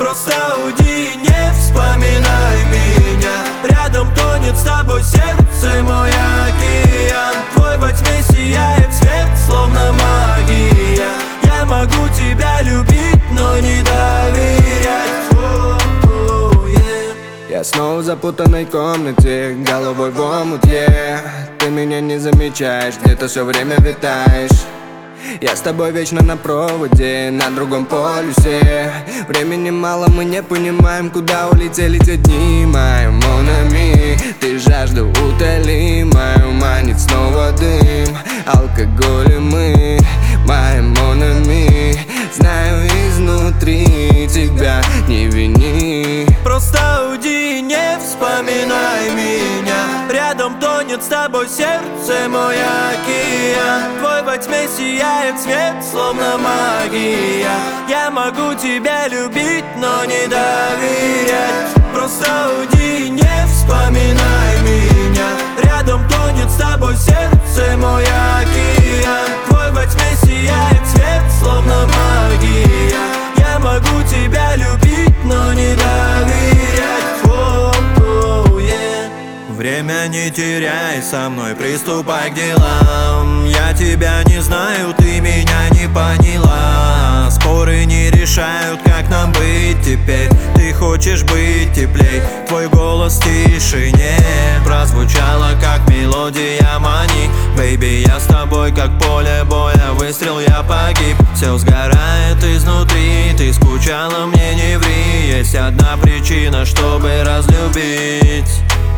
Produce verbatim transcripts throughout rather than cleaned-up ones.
Просто уйди, не вспоминай меня. Рядом тонет с тобой сердце, мой океан. Твой во тьме сияет свет, словно магия. Я могу тебя любить, но не доверять. О-о-о, yeah. Я снова в запутанной комнате, головой в омуте. Ты меня не замечаешь, где-то все время витаешь. Я с тобой вечно на проводе, на другом полюсе. Времени мало, мы не понимаем, куда улетели те дни. Моя Монами, ты жажду утоли, мою манит снова дым, алкоголь и мы. Моя Монами, знаю изнутри, тебя не вини. Просто уйди, не вспоминай меня. Рядом тонет с тобой сердце, мой океан. Твой во тьме сияет свет, словно магия. Я могу тебя любить, но не доверять. Просто уйди, не вспоминай меня. Рядом тонет с тобой сердце, мой океан. Твой во тьме сияет свет, словно магия. Я могу тебя любить, но не доверять. О-о-о, yeah. Время не теряй, со мной приступай к делам. Я тебя не знаю, ты меня не поняла. Споры не решают, как нам быть теперь. Ты хочешь быть теплей, твой голос в тишине прозвучало, как мелодия мани. Бэйби, я с тобой, как поле боя, выстрел, я погиб. Все сгорает изнутри, ты скучала, мне не ври. Есть одна причина, чтобы разлюбить.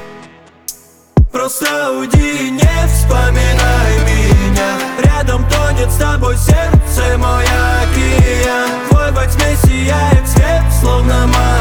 Просто уйди, не вспоминай меня. Рядом тонет с тобой сердце, мой океан. Твой во тьме сияет свет, словно магия.